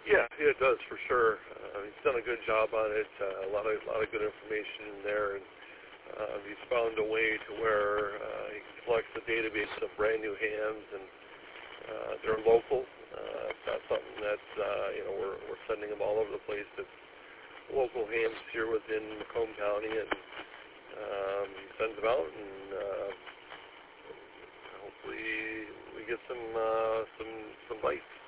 Yeah, it does for sure. He's done a good job on it. A lot of good information in there, and he's found a way to where he collects a database of brand new hams, and they're local. It's not something that we're sending them all over the place. It's local hams here within Macomb County, and he sends them out, and hopefully we get some bites.